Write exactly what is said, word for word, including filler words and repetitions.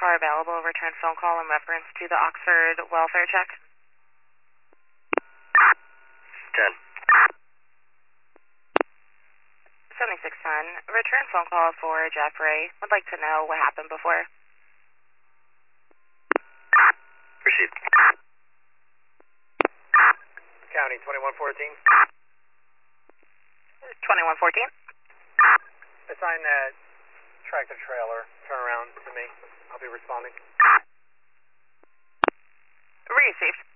car available. Return phone call in reference to the Oxford welfare check. ten. seventy-six ten. Return phone call for Jeffrey. Would like to know what happened before. Received. County twenty-one fourteen. twenty-one fourteen. Assign that tractor trailer. Turn around to me. I'll be responding. Received.